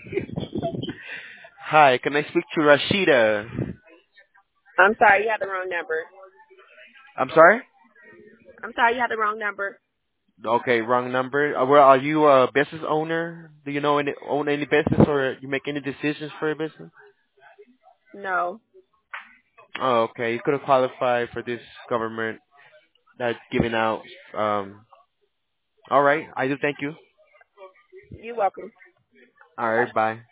Hi, can I speak to Rashida? I'm sorry, you had the wrong number. I'm sorry? I'm sorry, you had the wrong number. Okay, wrong number. Well, are you a business owner? Do you know own any business or you make any decisions for a business? No, Oh, okay. You could have qualified for this government that's giving out. Um, all right. I do thank you. you're welcome. All right. Bye.